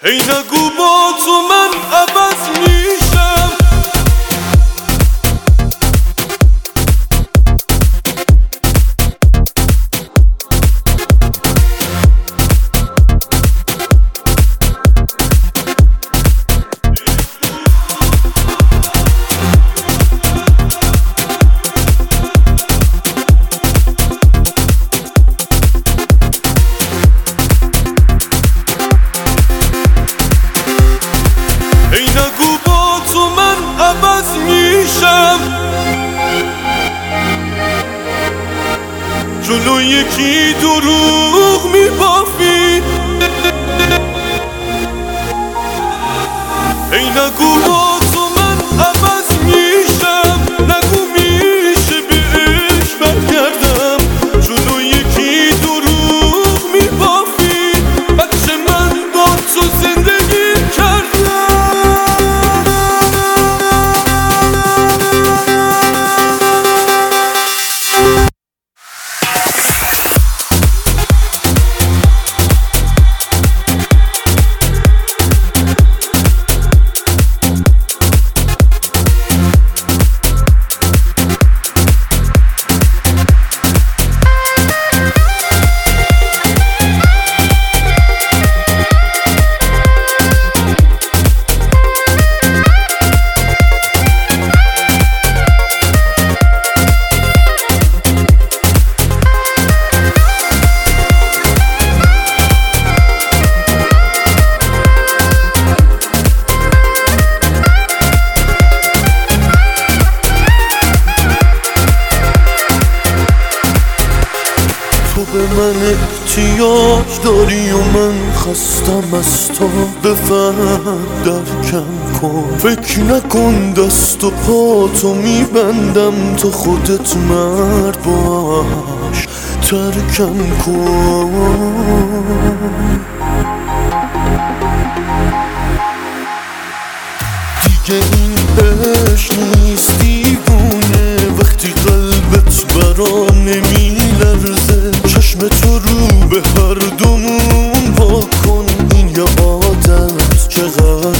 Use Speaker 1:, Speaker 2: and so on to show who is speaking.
Speaker 1: ای نگو با تو من عوض میشم. ای نگو با تو من عوض میشم. جلو یکی دروغ میبافی. ای نگو با تو من عوض میشم. نگو میشه بهش برگردم. جلو یکی دروغ میبافی. بچه من با تو زندگی کردم. به من احتیاج داری و من خستم از تو. بفهم درکم کن. فکر نکن دست و پا تو میبندم تا خودت مرد باش. ترکم کن. دیگه این عشق نیست دیوونه. وقتی قلبت برا نمیلرزه. چشم تو رو به هر دومون پاک کن. این یه عادت چقدر